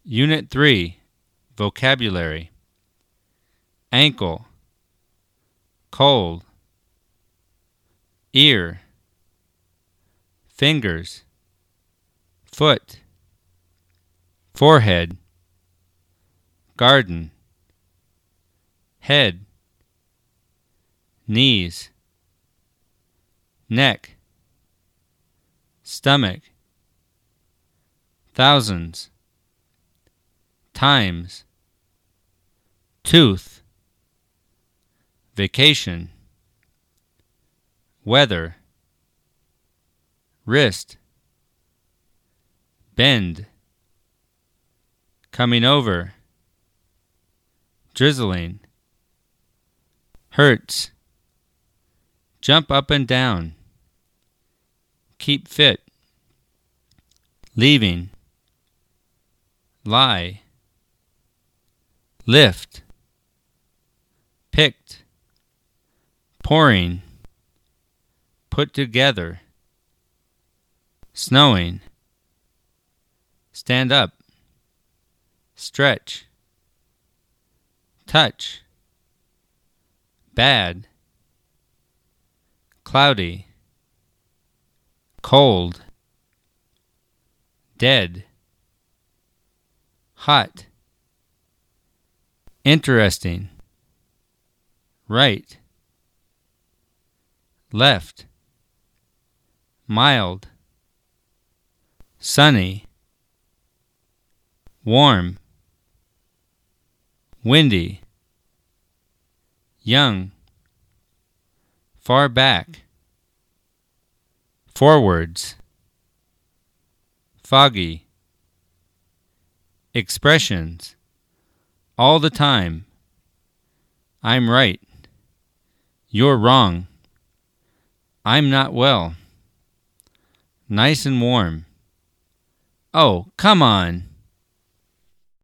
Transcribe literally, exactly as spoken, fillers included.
Unit three, Vocabulary. Ankle, cold. Ear, fingers, foot. Forehead, garden. Head, knees. Neck, stomach. Thousands, times. Tooth, vacation. Weather, wrist. Bend, coming over. Drizzling, hurts. Jump up and down. Keep fit. Leaving, lie. Lift, picked. Pouring, put together. Snowing, stand up. Stretch, touch. Bad, cloudy. Cold, dead. Hot, interesting. Right, left. Mild, sunny. Warm, windy. Young, far back. Forwards, foggy. Expressions, all the time. I'm right. You're wrong. I'm not well. Nice and warm. Oh, come on.